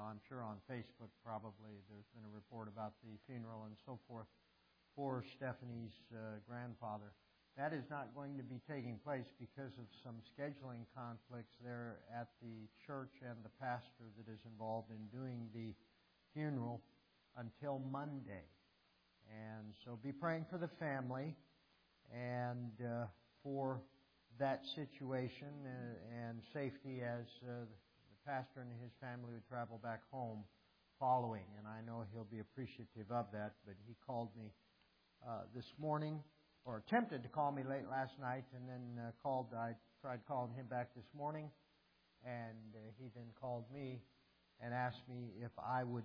I'm sure on Facebook probably there's been a report about the funeral and so forth for Stephanie's grandfather. That is not going to be taking place because of some scheduling conflicts there at the church and the pastor that is involved in doing the funeral until Monday. And so be praying for the family and for that situation and safety as the pastor and his family would travel back home following. And I know he'll be appreciative of that, but he called me this morning, or attempted to call me late last night, and then I tried calling him back this morning, and he then called me and asked me if I would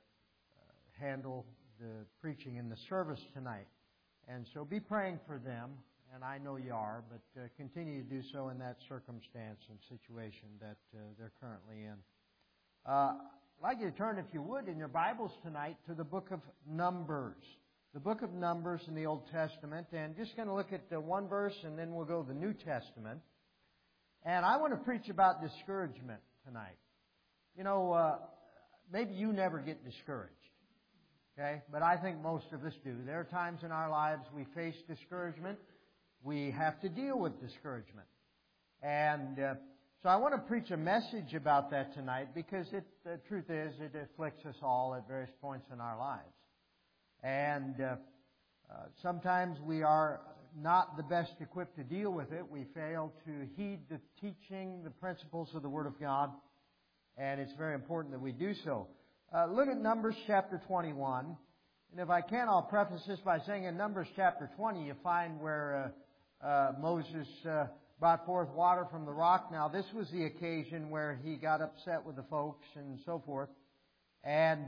handle the preaching in the service tonight. And so be praying for them, and I know you are, but continue to do so in that circumstance and situation that they're currently in. I'd like you to turn, if you would, in your Bibles tonight to the book of Numbers. The book of Numbers in the Old Testament. And just going to look at one verse, and then we'll go to the New Testament. And I want to preach about discouragement tonight. You know, maybe you never get discouraged. Okay? But I think most of us do. There are times in our lives we face discouragement. We have to deal with discouragement. And so I want to preach a message about that tonight, because the truth is it afflicts us all at various points in our lives. And sometimes we are not the best equipped to deal with it. We fail to heed the teaching, the principles of the Word of God. And it's very important that we do so. Look at Numbers chapter 21. And if I can, I'll preface this by saying in Numbers chapter 20, you find where Moses brought forth water from the rock. Now, this was the occasion where he got upset with the folks and so forth. And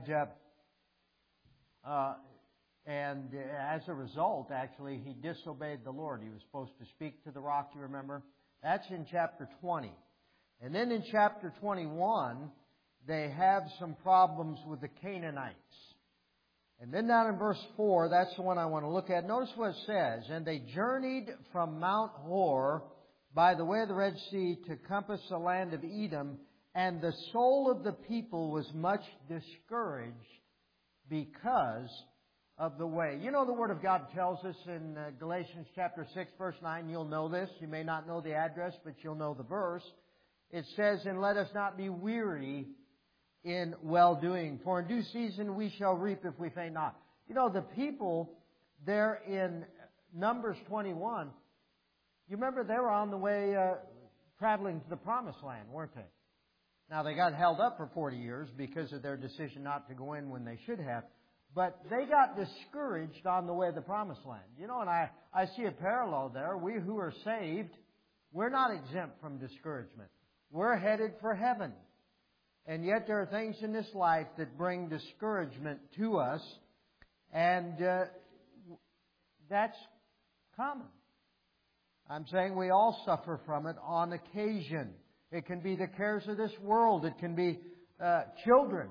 as a result, actually, he disobeyed the Lord. He was supposed to speak to the rock, you remember? That's in chapter 20. And then in chapter 21, they have some problems with the Canaanites. And then down in verse 4, that's the one I want to look at. Notice what it says. And they journeyed from Mount Hor by the way of the Red Sea to compass the land of Edom, and the soul of the people was much discouraged because of the way. You know, the Word of God tells us in Galatians chapter 6, verse 9, you'll know this. You may not know the address, but you'll know the verse. It says, and let us not be weary in well-doing, for in due season we shall reap if we faint not. You know, the people there in Numbers 21, you remember they were on the way traveling to the Promised Land, weren't they? Now, they got held up for 40 years because of their decision not to go in when they should have. But they got discouraged on the way to the Promised Land. You know, and I see a parallel there. We who are saved, we're not exempt from discouragement. We're headed for heaven. And yet there are things in this life that bring discouragement to us. And that's common. I'm saying we all suffer from it on occasion. It can be the cares of this world. It can be children.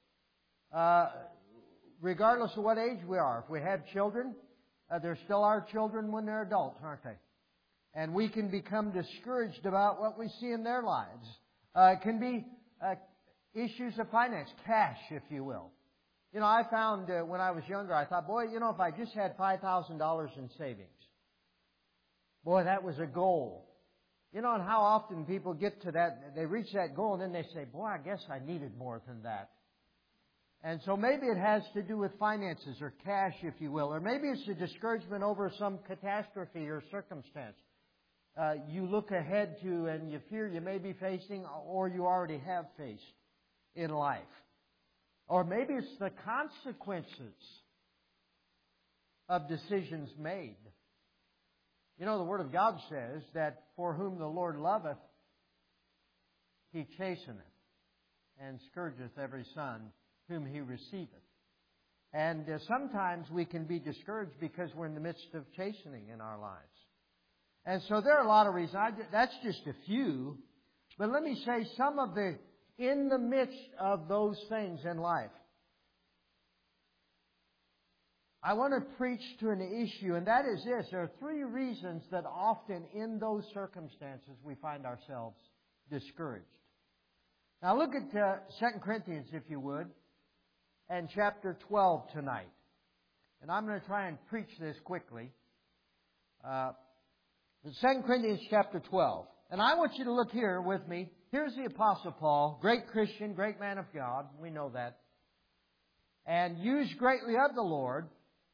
Regardless of what age we are. If we have children, they're still our children when they're adults, aren't they? And we can become discouraged about what we see in their lives. It can be issues of finance, cash, if you will. You know, I found when I was younger, I thought, boy, you know, if I just had $5,000 in savings, boy, that was a goal. You know, and how often people get to that, they reach that goal, and then they say, boy, I guess I needed more than that. And so maybe it has to do with finances or cash, if you will. Or maybe it's a discouragement over some catastrophe or circumstance you look ahead to and you fear you may be facing or you already have faced in life. Or maybe it's the consequences of decisions made. You know, the Word of God says that for whom the Lord loveth, He chasteneth, and scourgeth every son whom He receiveth. And sometimes we can be discouraged because we're in the midst of chastening in our lives. And so there are a lot of reasons. That's just a few. But let me say some of the, in the midst of those things in life, I want to preach to an issue, and that is this. There are three reasons that often in those circumstances we find ourselves discouraged. Now look at 2 Corinthians, if you would, and chapter 12 tonight. And I'm going to try and preach this quickly. 2 Corinthians chapter 12. And I want you to look here with me. Here's the Apostle Paul, great Christian, great man of God. We know that. And used greatly of the Lord.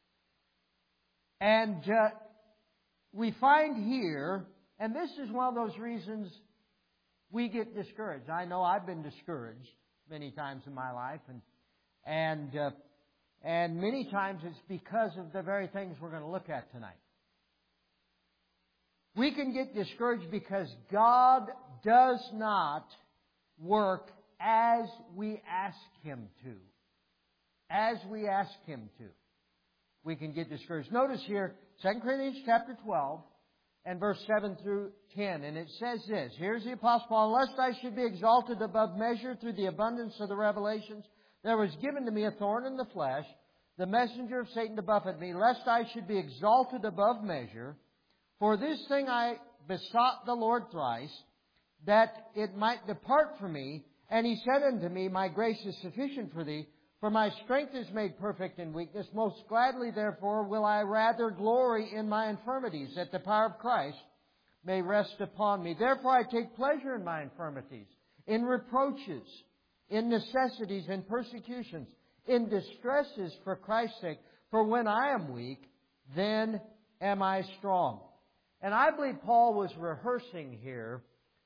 And we find here, and this is one of those reasons we get discouraged. I know I've been discouraged many times in my life. And many times it's because of the very things we're going to look at tonight. We can get discouraged because God does not work as we ask Him to. As we ask Him to. We can get discouraged. Notice here, 2 Corinthians chapter 12 and verse 7 through 10. And it says this. Here's the Apostle Paul. Lest I should be exalted above measure through the abundance of the revelations, there was given to me a thorn in the flesh, the messenger of Satan to buffet me, lest I should be exalted above measure. For this thing I besought the Lord thrice, that it might depart from me. And He said unto me, My grace is sufficient for thee, for my strength is made perfect in weakness. Most gladly, therefore, will I rather glory in my infirmities, that the power of Christ may rest upon me. Therefore I take pleasure in my infirmities, in reproaches, in necessities, in persecutions, in distresses for Christ's sake. For when I am weak, then am I strong. And I believe Paul was rehearsing here,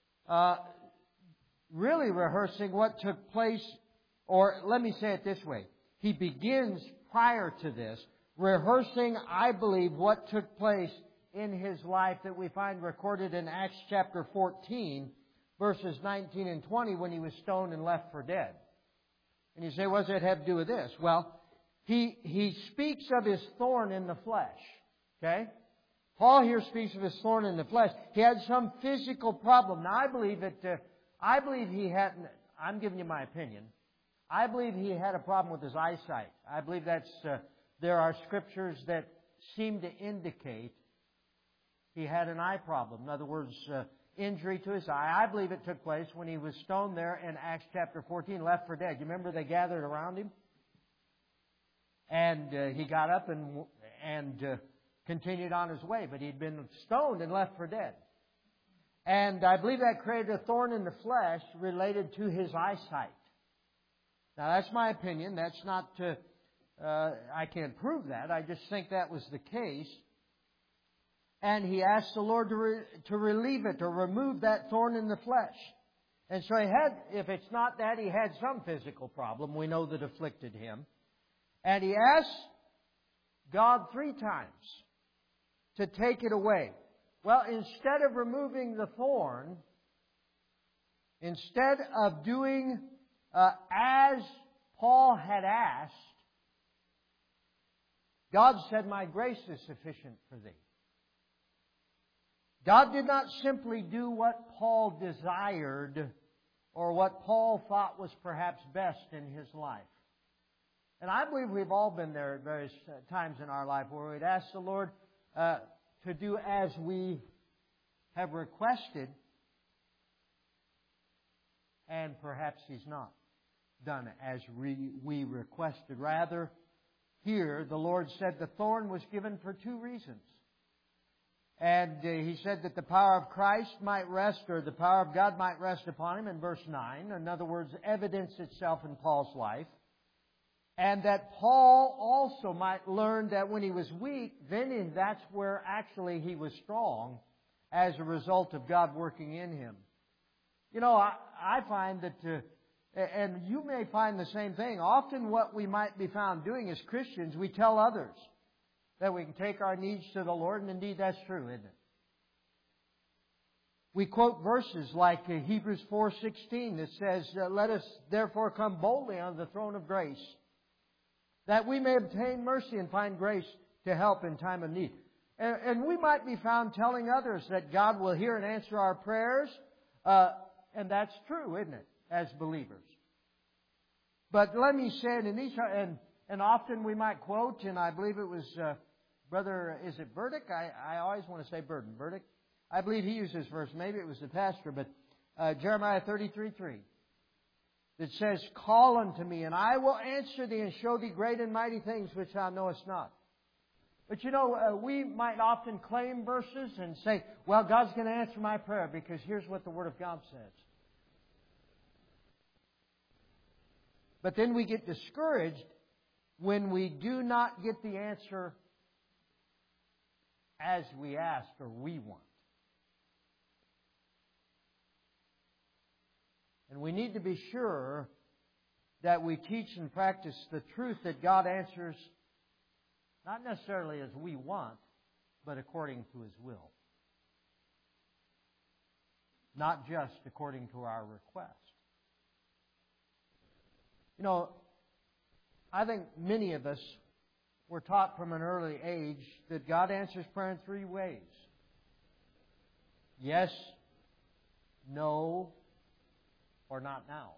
really rehearsing what took place, or let me say it this way. He begins prior to this, rehearsing, I believe, what took place in his life that we find recorded in Acts chapter 14, verses 19 and 20, when he was stoned and left for dead. And you say, what does that have to do with this? Well, he speaks of his thorn in the flesh. Okay? Paul here speaks of his thorn in the flesh. He had some physical problem. Now, I believe he had, I'm giving you my opinion, I believe he had a problem with his eyesight. I believe there are scriptures that seem to indicate he had an eye problem. In other words, injury to his eye. I believe it took place when he was stoned there in Acts chapter 14, left for dead. You remember they gathered around him? And he got up and continued on his way. But he'd been stoned and left for dead. And I believe that created a thorn in the flesh related to his eyesight. Now, that's my opinion. That's not I can't prove that. I just think that was the case. And he asked the Lord to relieve it, to remove that thorn in the flesh. And so he had, if it's not that, he had some physical problem, we know, that afflicted him. And he asked God 3 times to take it away. Well, instead of removing the thorn, instead of doing as Paul had asked, God said, My grace is sufficient for thee. God did not simply do what Paul desired or what Paul thought was perhaps best in his life. And I believe we've all been there at various times in our life where we'd ask the Lord to do as we have requested, and perhaps He's not done as we requested. Rather, here the Lord said the thorn was given for 2 reasons. And He said that the power of Christ might rest, or the power of God might rest upon him in verse 9. In other words, evidence itself in Paul's life. And that Paul also might learn that when he was weak, then that's where actually he was strong as a result of God working in him. You know, I find that, and you may find the same thing, often what we might be found doing as Christians, we tell others that we can take our needs to the Lord, and indeed that's true, isn't it? We quote verses like Hebrews 4:16 that says, Let us therefore come boldly unto the throne of grace, that we may obtain mercy and find grace to help in time of need. And we might be found telling others that God will hear and answer our prayers, and that's true, isn't it, as believers? But let me say it in these, and often we might quote, and I believe it was Brother, is it Burdick? I always want to say Burden. Burdick? I believe he used this verse. Maybe it was the pastor, but Jeremiah 33:3. that says, call unto me, and I will answer thee and show thee great and mighty things which thou knowest not. But you know, we might often claim verses and say, well, God's going to answer my prayer because here's what the Word of God says. But then we get discouraged when we do not get the answer as we ask or we want. And we need to be sure that we teach and practice the truth that God answers not necessarily as we want, but according to His will. Not just according to our request. You know, I think many of us were taught from an early age that God answers prayer in three ways. Yes, no, or not now.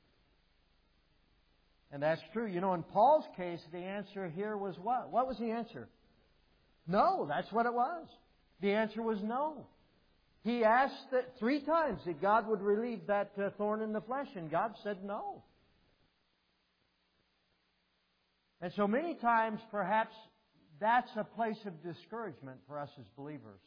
And that's true. You know, in Paul's case, the answer here was what? What was the answer? No, that's what it was. The answer was no. He asked that 3 times that God would relieve that thorn in the flesh, and God said no. And so many times, perhaps, that's a place of discouragement for us as believers.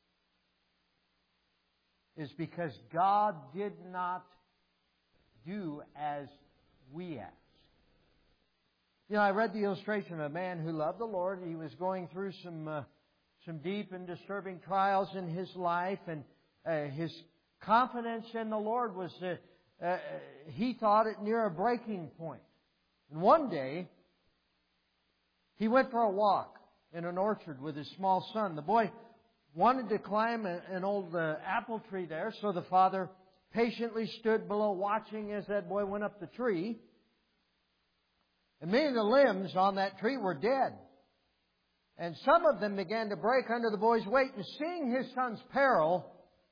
Is because God did not do as we asked. You know, I read the illustration of a man who loved the Lord. He was going through some deep and disturbing trials in his life, and his confidence in the Lord was, he thought it near a breaking point. And one day, he went for a walk in an orchard with his small son. The boy wanted to climb an old apple tree there, so the father patiently stood below watching as that boy went up the tree. And many of the limbs on that tree were dead. And some of them began to break under the boy's weight. And seeing his son's peril,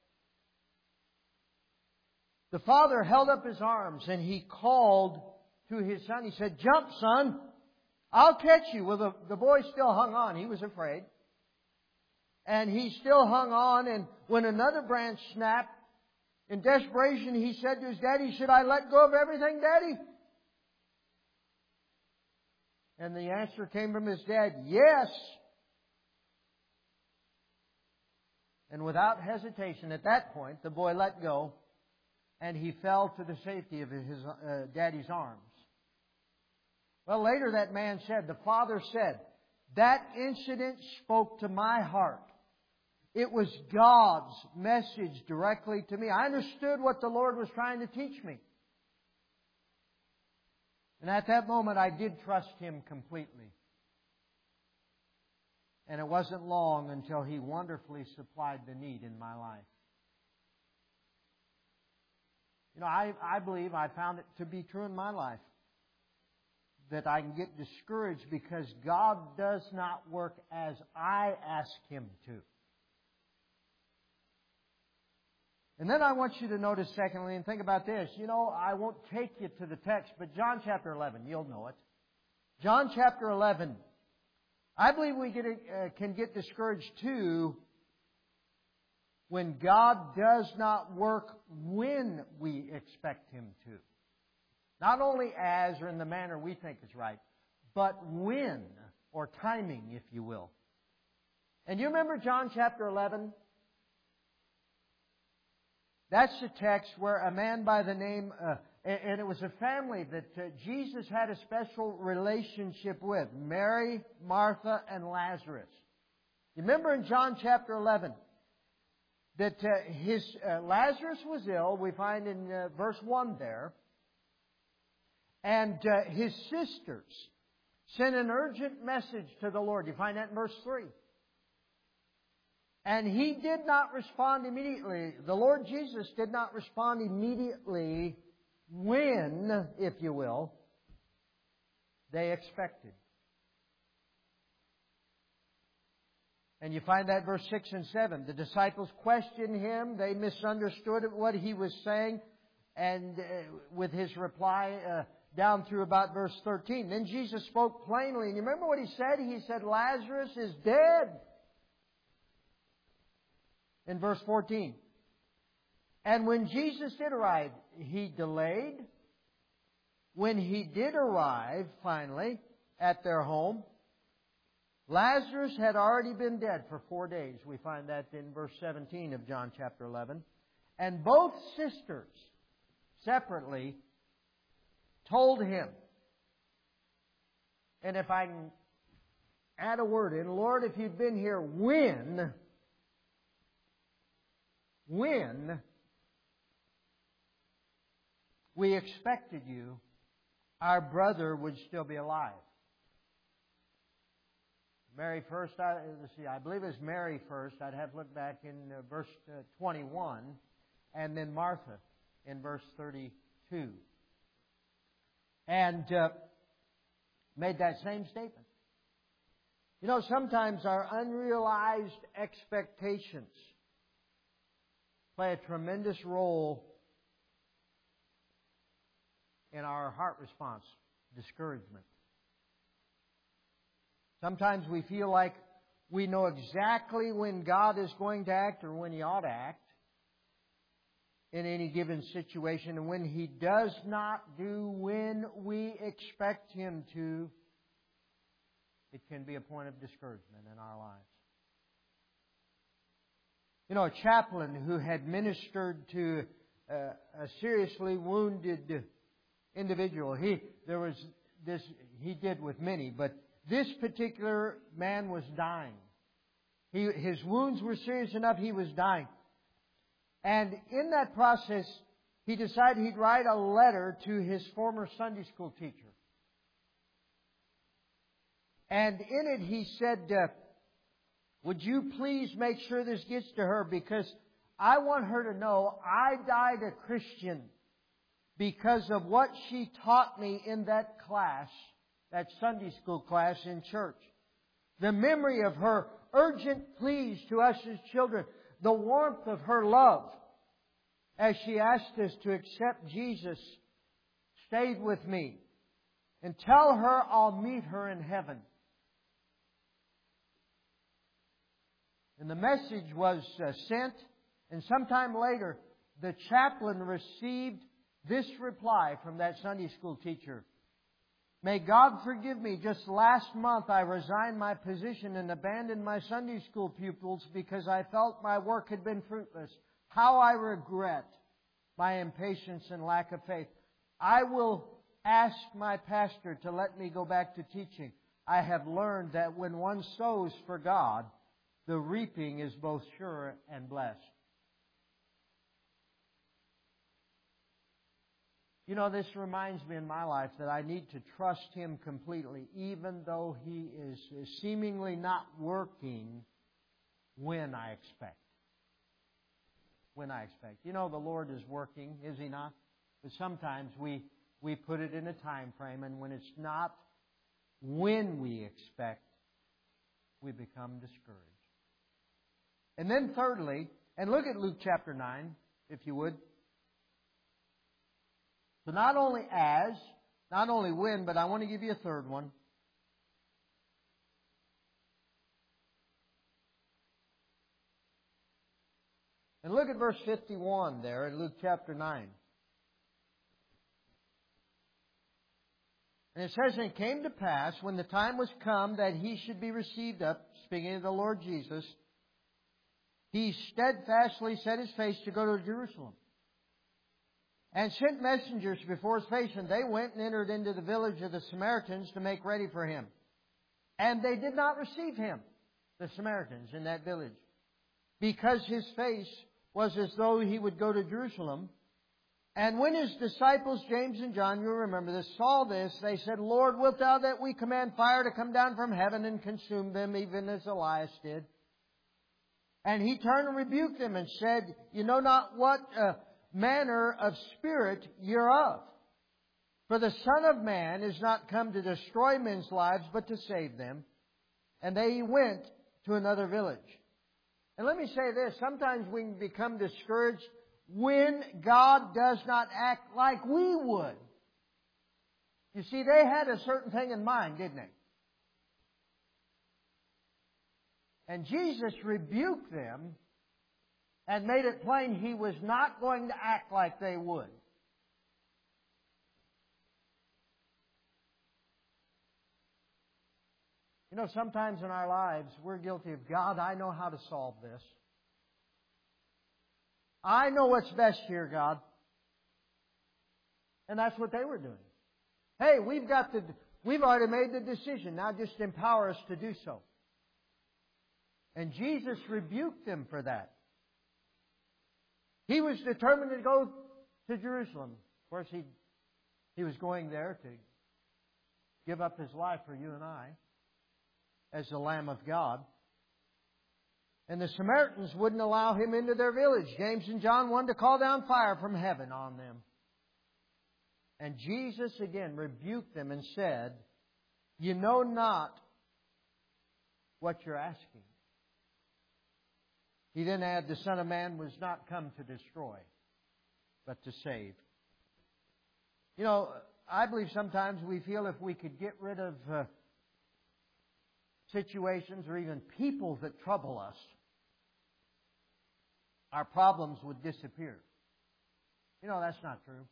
the father held up his arms and he called to his son. He said, "Jump, son. I'll catch you." Well, the boy still hung on. He was afraid. And he still hung on. And when another branch snapped, in desperation, he said to his daddy, "Should I let go of everything, Daddy?" And the answer came from his dad, "Yes." And without hesitation, at that point, the boy let go, and he fell to the safety of his daddy's arms. Well, later that man said, the father said, "That incident spoke to my heart. It was God's message directly to me. I understood what the Lord was trying to teach me. And at that moment, I did trust Him completely. And it wasn't long until He wonderfully supplied the need in my life." You know, I believe I found it to be true in my life. That I can get discouraged because God does not work as I ask Him to. And then I want you to notice, secondly, and think about this. You know, I won't take you to the text, but John chapter 11, you'll know it. John chapter 11. I believe we can get discouraged too when God does not work when we expect Him to. Not only as or in the manner we think is right, but when, or timing, if you will. And you remember John chapter 11? That's the text where a man by the name, and it was a family that Jesus had a special relationship with. Mary, Martha, and Lazarus. You remember in John chapter 11 that Lazarus was ill. We find in verse 1 there. And his sisters sent an urgent message to the Lord. You find that in verse 3. And He did not respond immediately. The Lord Jesus did not respond immediately when, if you will, they expected. And you find that verse 6 and 7. The disciples questioned Him. They misunderstood what He was saying. And with His reply down through about verse 13. Then Jesus spoke plainly. And you remember what He said? He said, "Lazarus is dead." In verse 14. And when Jesus did arrive, He delayed when he did arrive, finally, at their home, Lazarus had already been dead for 4 days. We find that in verse 17 of John chapter 11. And both sisters, separately, told him. And if I can add a word in, Lord, if you'd been here when we expected you, our brother would still be alive. Mary first, I believe it's Mary first. I'd have to look back in verse 21. And then Martha in verse 32. And made that same statement. You know, sometimes our unrealized expectations play a tremendous role in our heart response, discouragement. Sometimes we feel like we know exactly when God is going to act or when He ought to act in any given situation. And when He does not do when we expect Him to, it can be a point of discouragement in our lives. You know, a chaplain who had ministered to a seriously wounded individual, he did with many, but this particular man was dying. His wounds were serious enough, he was dying. And in that process, he decided he'd write a letter to his former Sunday school teacher. And in it he said, would you please make sure this gets to her, because I want her to know I died a Christian because of what she taught me in that class, that Sunday school class in church. The memory of her urgent pleas to us as children, the warmth of her love as she asked us to accept Jesus, stayed with me. And tell her I'll meet her in heaven. And the message was sent, and sometime later, the chaplain received this reply from that Sunday school teacher. May God forgive me. Just last month I resigned my position and abandoned my Sunday school pupils because I felt my work had been fruitless. How I regret my impatience and lack of faith. I will ask my pastor to let me go back to teaching. I have learned that when one sows for God, the reaping is both sure and blessed. You know, this reminds me in my life that I need to trust Him completely, even though He is seemingly not working when I expect. When I expect. You know, the Lord is working, is He not? But sometimes we put it in a time frame, and when it's not when we expect, we become discouraged. And then thirdly, and look at Luke chapter 9, if you would. So not only when, but I want to give you a third one. And look at verse 51 there in Luke chapter 9. And it says, and it came to pass, when the time was come that He should be received up, speaking of the Lord Jesus, He steadfastly set His face to go to Jerusalem, and sent messengers before His face, and they went and entered into the village of the Samaritans to make ready for Him. And they did not receive Him, the Samaritans, in that village, because His face was as though He would go to Jerusalem. And when His disciples, James and John, you remember this, saw this, they said, Lord, wilt Thou that we command fire to come down from heaven and consume them, even as Elias did? And He turned and rebuked them and said, you know not what manner of spirit you're of. For the Son of Man is not come to destroy men's lives, but to save them. And they went to another village. And let me say this, sometimes we can become discouraged when God does not act like we would. You see, they had a certain thing in mind, didn't they? And Jesus rebuked them and made it plain He was not going to act like they would. You know, sometimes in our lives, we're guilty of, God, I know how to solve this. I know what's best here, God. And that's what they were doing. Hey, we've already made the decision. Now just empower us to do so. And Jesus rebuked them for that. He was determined to go to Jerusalem. Of course, he was going there to give up His life for you and I as the Lamb of God. And the Samaritans wouldn't allow Him into their village. James and John wanted to call down fire from heaven on them. And Jesus again rebuked them and said, you know not what you're asking. He then added, the Son of Man was not come to destroy, but to save. You know, I believe sometimes we feel if we could get rid of situations or even people that trouble us, our problems would disappear. You know, that's not true.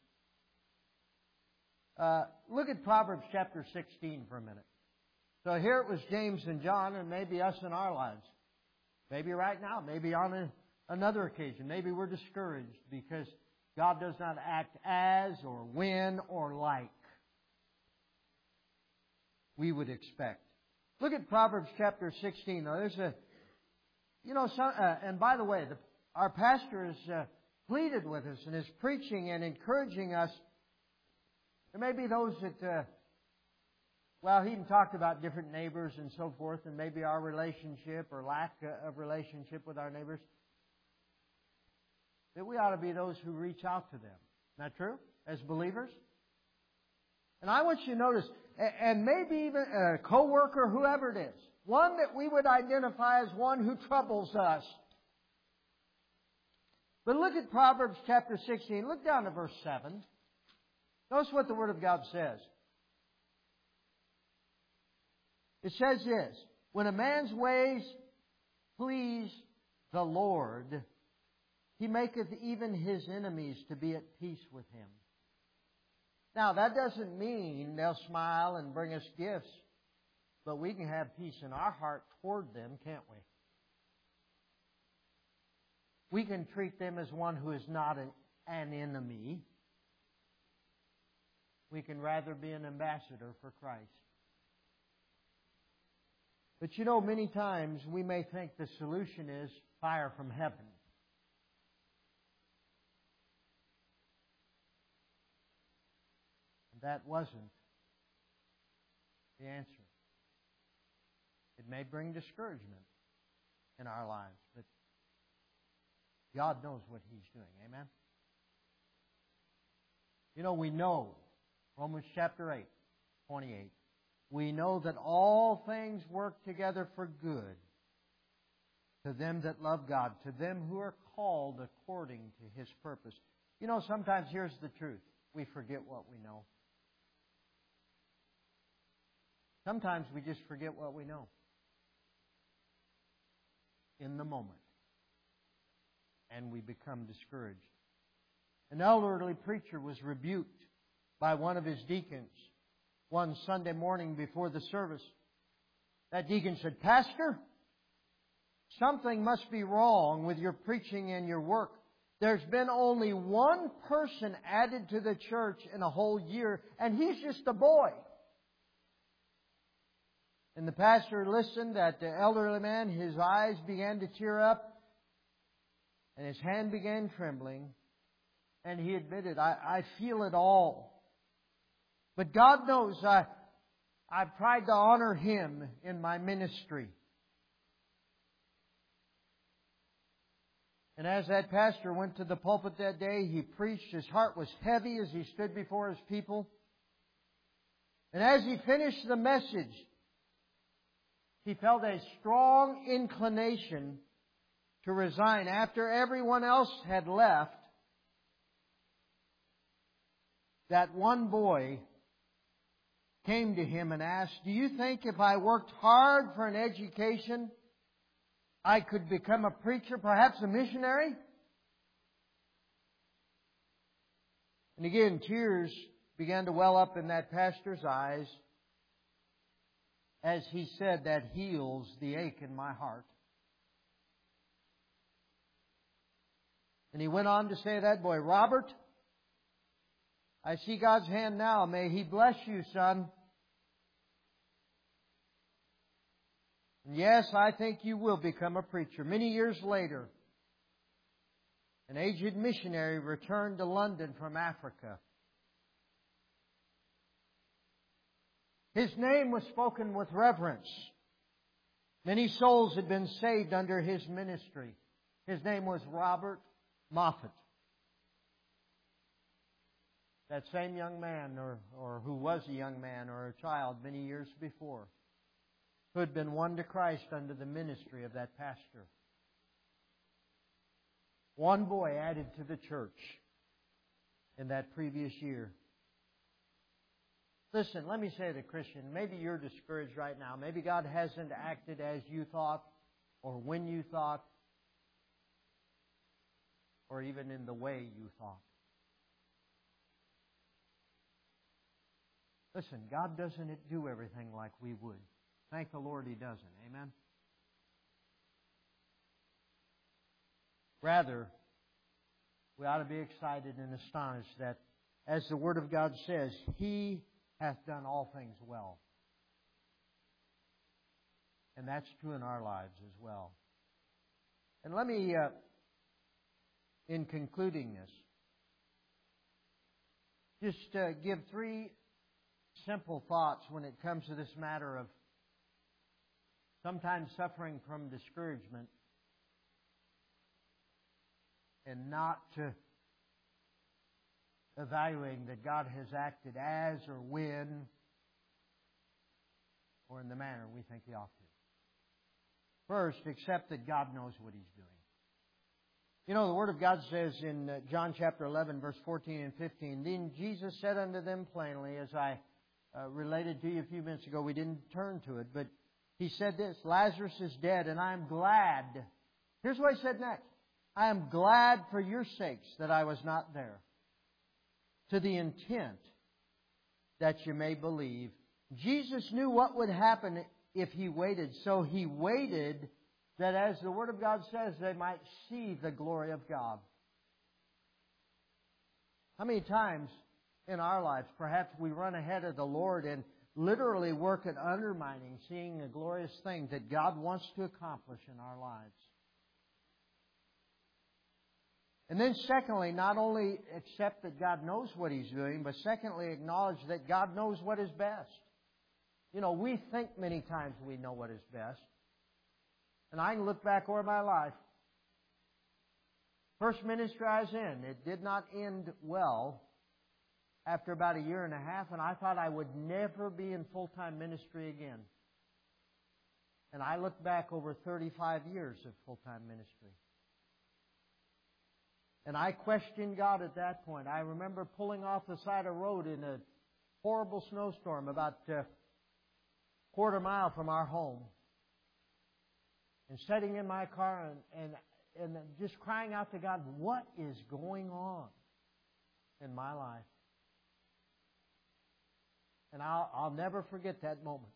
Look at Proverbs chapter 16 for a minute. So here it was James and John, and maybe us in our lives. Maybe right now, maybe on another occasion. Maybe we're discouraged because God does not act as or when or like we would expect. Look at Proverbs chapter 16. Now, there's and by the way, our pastor has pleaded with us and is preaching and encouraging us. There may be those that, he even talked about different neighbors and so forth, and maybe our relationship or lack of relationship with our neighbors. That we ought to be those who reach out to them. Isn't that true? As believers? And I want you to notice, and maybe even a co-worker, whoever it is, one that we would identify as one who troubles us. But look at Proverbs chapter 16. Look down to verse 7. Notice what the Word of God says. It says this, when a man's ways please the Lord, He maketh even His enemies to be at peace with him. Now, that doesn't mean they'll smile and bring us gifts, but we can have peace in our heart toward them, can't we? We can treat them as one who is not an enemy. We can rather be an ambassador for Christ. But you know, many times we may think the solution is fire from heaven. And that wasn't the answer. It may bring discouragement in our lives, but God knows what He's doing. Amen? You know, we know, Romans chapter 8, 28, we know that all things work together for good to them that love God, to them who are called according to His purpose. You know, sometimes here's the truth. We forget what we know. Sometimes we just forget what we know in the moment. And we become discouraged. An elderly preacher was rebuked by one of his deacons one Sunday morning before the service. That deacon said, "Pastor, something must be wrong with your preaching and your work. There's been only one person added to the church in a whole year, and he's just a boy." And the pastor listened at the elderly man. His eyes began to tear up, and his hand began trembling. And he admitted, I feel it all. But God knows I've tried to honor Him in my ministry. And as that pastor went to the pulpit that day, he preached. His heart was heavy as he stood before his people. And as he finished the message, he felt a strong inclination to resign after everyone else had left. That one boy came to him and asked, "Do you think if I worked hard for an education, I could become a preacher, perhaps a missionary?" And again, tears began to well up in that pastor's eyes as he said, that heals the ache in my heart. And he went on to say to that boy, Robert, I see God's hand now. May He bless you, son. And yes, I think you will become a preacher. Many years later, an aged missionary returned to London from Africa. His name was spoken with reverence. Many souls had been saved under his ministry. His name was Robert Moffat. That same young man, or who was a young man or a child many years before, who had been won to Christ under the ministry of that pastor. One boy added to the church in that previous year. Listen, let me say to the Christian, maybe you're discouraged right now. Maybe God hasn't acted as you thought, or when you thought, or even in the way you thought. Listen, God doesn't do everything like we would. Thank the Lord He doesn't. Amen? Rather, we ought to be excited and astonished that, as the Word of God says, He hath done all things well. And that's true in our lives as well. And let me, in concluding this, just give three simple thoughts when it comes to this matter of sometimes suffering from discouragement and not evaluating that God has acted as or when or in the manner we think He ought to. First, accept that God knows what He's doing. You know, the Word of God says in John chapter 11, verse 14 and 15, Then Jesus said unto them plainly, as I related to you a few minutes ago, we didn't turn to it, but He said this, Lazarus is dead, and I am glad. Here's what He said next. I am glad for your sakes that I was not there, to the intent that you may believe. Jesus knew what would happen if He waited. So He waited that, as the Word of God says, they might see the glory of God. How many times in our lives, perhaps we run ahead of the Lord and literally work at undermining, seeing the glorious thing that God wants to accomplish in our lives? And then secondly, not only accept that God knows what He's doing, but secondly, acknowledge that God knows what is best. You know, we think many times we know what is best. And I can look back over my life. First ministry I was in, it did not end well after about a year and a half, and I thought I would never be in full-time ministry again. And I look back over 35 years of full-time ministry. And I questioned God at that point. I remember pulling off the side of the road in a horrible snowstorm about a quarter mile from our home. And sitting in my car and just crying out to God, what is going on in my life? And I'll never forget that moment.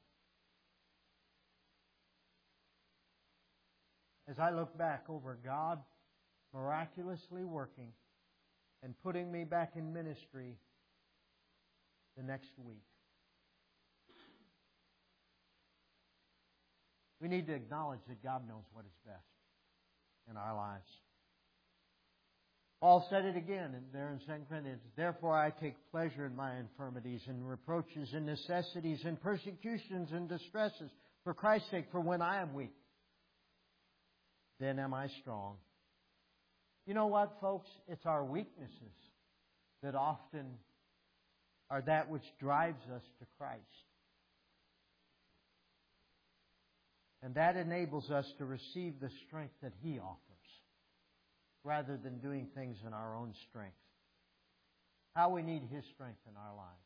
As I look back over God miraculously working and putting me back in ministry the next week. We need to acknowledge that God knows what is best in our lives. Paul said it again there in 2 Corinthians. Therefore I take pleasure in my infirmities and reproaches and necessities and persecutions and distresses for Christ's sake. For when I am weak, then am I strong. You know what, folks? It's our weaknesses that often are that which drives us to Christ. And that enables us to receive the strength that He offers, rather than doing things in our own strength. How we need His strength in our lives.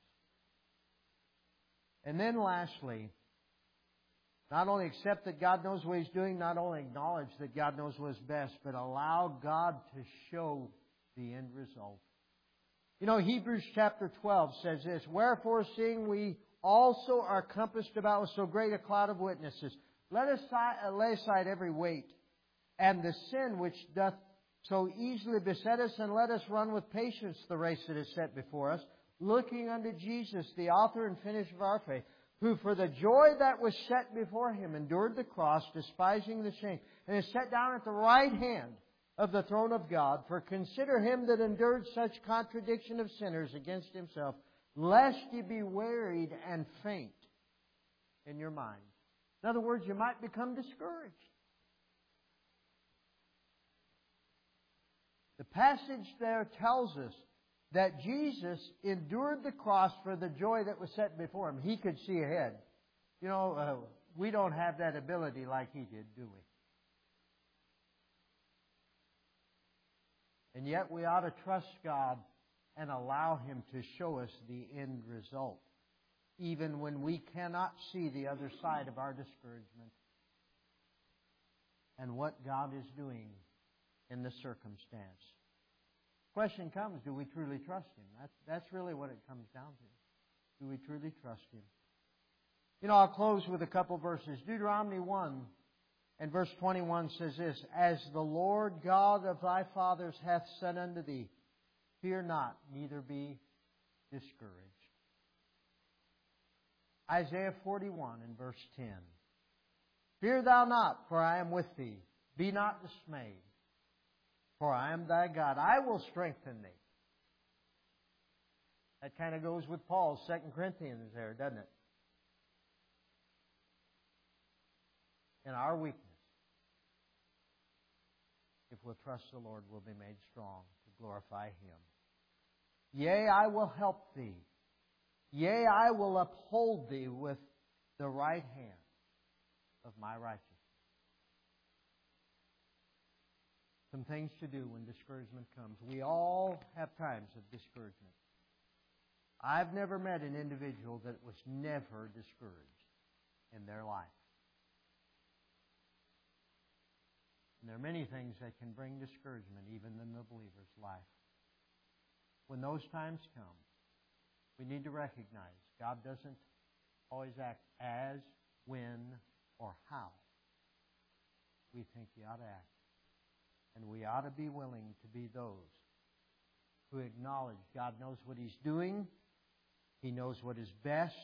And then lastly, not only accept that God knows what He's doing, not only acknowledge that God knows what is best, but allow God to show the end result. You know, Hebrews chapter 12 says this, Wherefore, seeing we also are compassed about with so great a cloud of witnesses. Let us lay aside every weight and the sin which doth so easily beset us, and let us run with patience the race that is set before us, looking unto Jesus, the author and finisher of our faith, who for the joy that was set before Him endured the cross, despising the shame, and is set down at the right hand of the throne of God. For consider Him that endured such contradiction of sinners against Himself, lest ye be wearied and faint in your mind. In other words, you might become discouraged. The passage there tells us that Jesus endured the cross for the joy that was set before Him. He could see ahead. You know, we don't have that ability like He did, do we? And yet we ought to trust God and allow Him to show us the end result, even when we cannot see the other side of our discouragement and what God is doing in the circumstance. Question comes, do we truly trust Him? That's really what it comes down to. Do we truly trust Him? You know, I'll close with a couple verses. Deuteronomy 1 and verse 21 says this, As the Lord God of thy fathers hath said unto thee, fear not, neither be discouraged. Isaiah 41 and verse 10. Fear thou not, for I am with thee. Be not dismayed, for I am thy God. I will strengthen thee. That kind of goes with Paul's 2 Corinthians there, doesn't it? In our weakness, if we'll trust the Lord, we'll be made strong to glorify Him. Yea, I will help thee. Yea, I will uphold thee with the right hand of my righteousness. Some things to do when discouragement comes. We all have times of discouragement. I've never met an individual that was never discouraged in their life. And there are many things that can bring discouragement even in the believer's life. When those times come, we need to recognize God doesn't always act as, when, or how we think He ought to act. And we ought to be willing to be those who acknowledge God knows what He's doing, He knows what is best,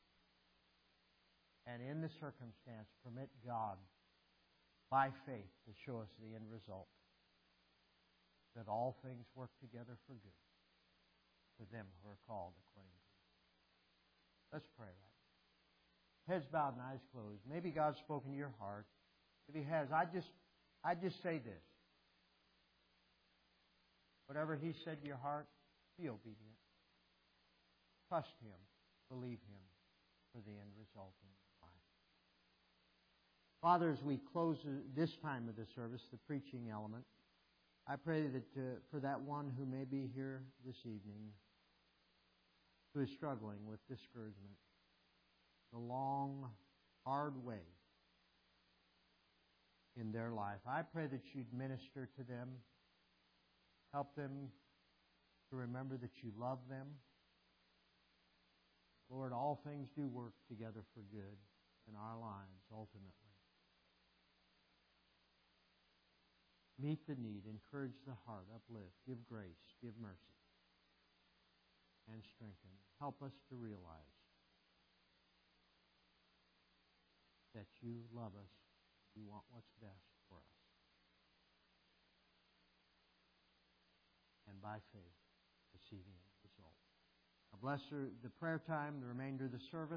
and in the circumstance, permit God by faith to show us the end result. That all things work together for good for them who are called according to Him. Let's pray right now. Heads bowed and eyes closed. Maybe God's spoken to your heart. If He has, I just say this. Whatever He said to your heart, be obedient. Trust Him. Believe Him for the end result in your life. Father, as we close this time of the service, the preaching element, I pray that for that one who may be here this evening who is struggling with discouragement, the long, hard way in their life, I pray that You'd minister to them, help them to remember that You love them. Lord, all things do work together for good in our lives, ultimately. Meet the need, encourage the heart, uplift, give grace, give mercy, and strengthen. Help us to realize that You love us, You want what's best for us. And by faith, to see the end result. Now bless the prayer time, the remainder of the service.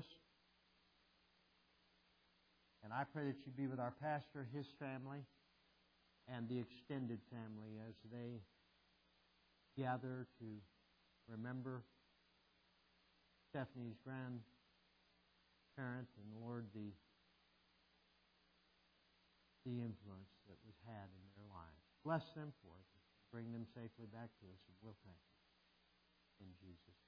And I pray that You be with our pastor, his family, and the extended family as they gather to remember Stephanie's grandparent and, Lord, the influence that was had in their lives. Bless them for it. Bring them safely back to us, and we'll thank You. In Jesus' name.